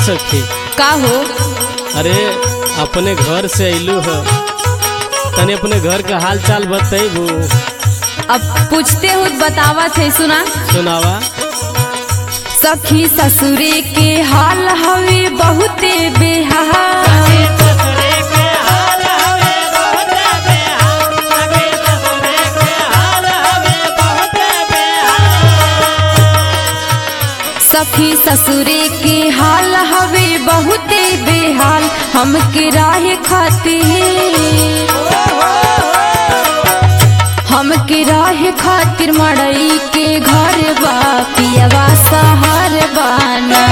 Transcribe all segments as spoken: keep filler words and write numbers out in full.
सखी का हो? अरे अपने घर से अइलू हो, तने अपने घर का हाल चाल बतेबू। अब पूछते हो बतावा थे, सुना सुनावा। सखी ससुरे के हाल हवे बहुते बेहाल। सखी ससुरे के हाल हवे बहुते बेहाल। हम के राहे खातिर हम के राहे खातिर मड़ई के घर बा पियवा सहार बाना।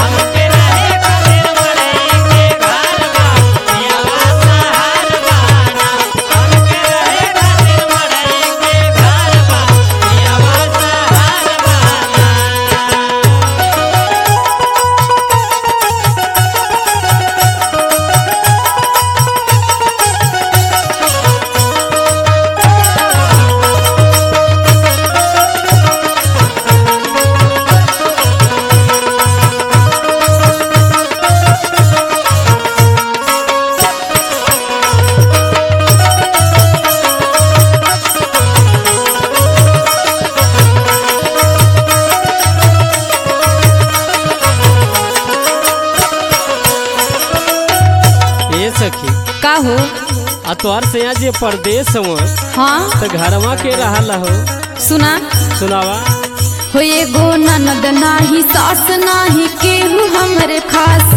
सखी का हो? आ तोहर से यहाँ जे परदेश हो हाँ तो घरवा के रहला हो। सुना सुनावा। हो एगो ननद नाही सास नाही केहू हमरे खास।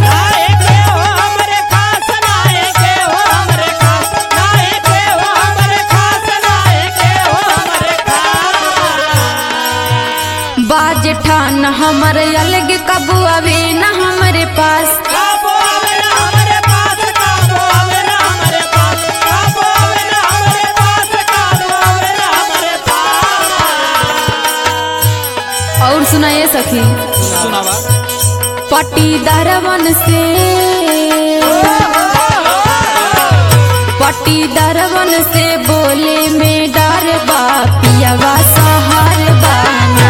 बाज ठान हमर अलग कबू आवे न हमरे पास। और सुनाए सखी। सुनावा। पट्टीदारवन से पट्टीदारवन से बोले में डर बा पियवा सहार बाना।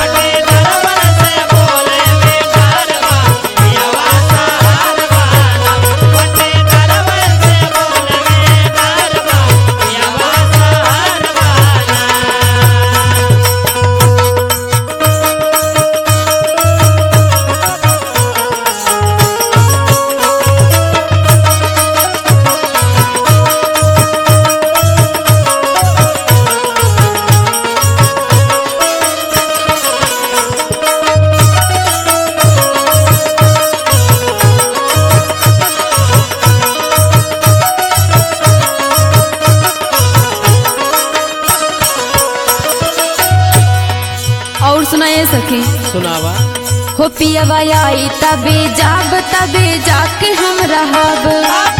और सुनाए सखी। सुनावा। हो पियवा आई तबे जाब तबे जाके हम रहब।